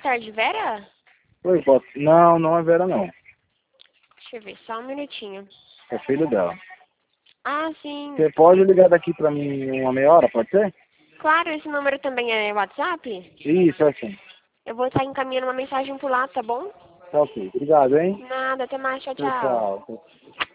tarde, Vera? Oi, posso? Não, não é Vera, não. Deixa eu ver, só um minutinho. É filho dela. Ah, sim. Você pode ligar daqui pra mim uma meia hora, pode ser? Claro, esse número também é WhatsApp? Isso, é assim. Eu vou estar encaminhando uma mensagem por lá, tá bom? Tá ok. Obrigado, hein? Nada, até mais, tchau, Tchau, tchau. tchau.